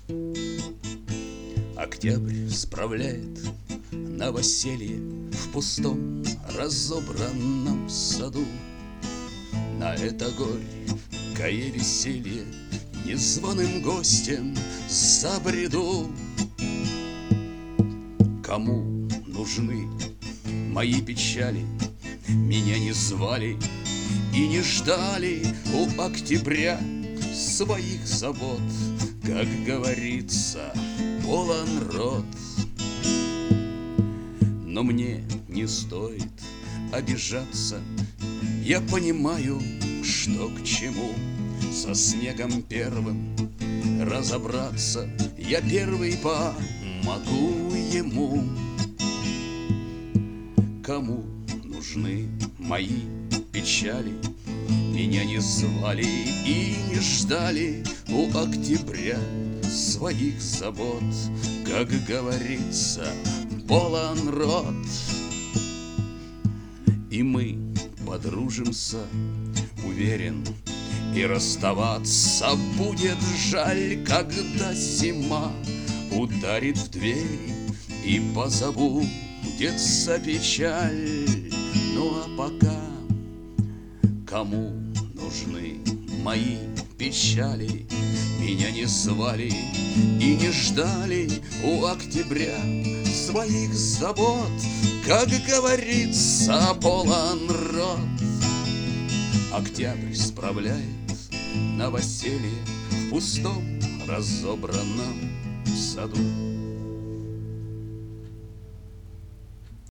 Октябрь справляет новоселье в пустом разобранном саду. На это горькое веселье незваным гостем забреду. Кому нужны мои печали, меня не звали и не ждали у октября своих забот, как говорится, полон рот. Но мне не стоит обижаться, я понимаю, что к чему. Со снегом первым разобраться я первый помогу ему. Кому нужны мои печали, меня не звали и не ждали у октября своих забот, как говорится, полон рот. И мы подружимся, уверен, и расставаться будет жаль, когда зима ударит в дверь и позабудется печаль. Ну а пока кому нужны мои печали, меня не звали и не ждали у октября своих забот, как говорится, полон рот. Октябрь справляет новоселье в пустом разобранном саду.